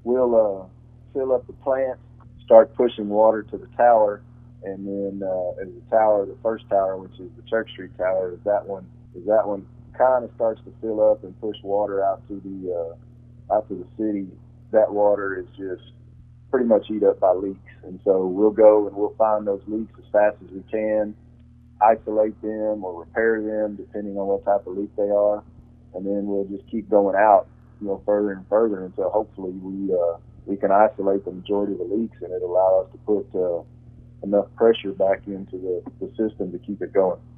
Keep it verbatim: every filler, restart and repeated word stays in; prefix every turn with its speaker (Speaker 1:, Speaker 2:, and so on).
Speaker 1: we'll uh, fill up the plant, start pushing water to the tower, and then uh, as the tower, the first tower, which is the Church Street Tower, is that one is that one kind of starts to fill up and push water out to the uh, out to the city. That water is just pretty much eat up by leaks, and so we'll go and we'll find those leaks as fast as we can, isolate them or repair them depending on what type of leak they are, and then we'll just keep going out, you know, further and further until hopefully we uh, we can isolate the majority of the leaks, and it allow us to put uh, enough pressure back into the, the system to keep it going.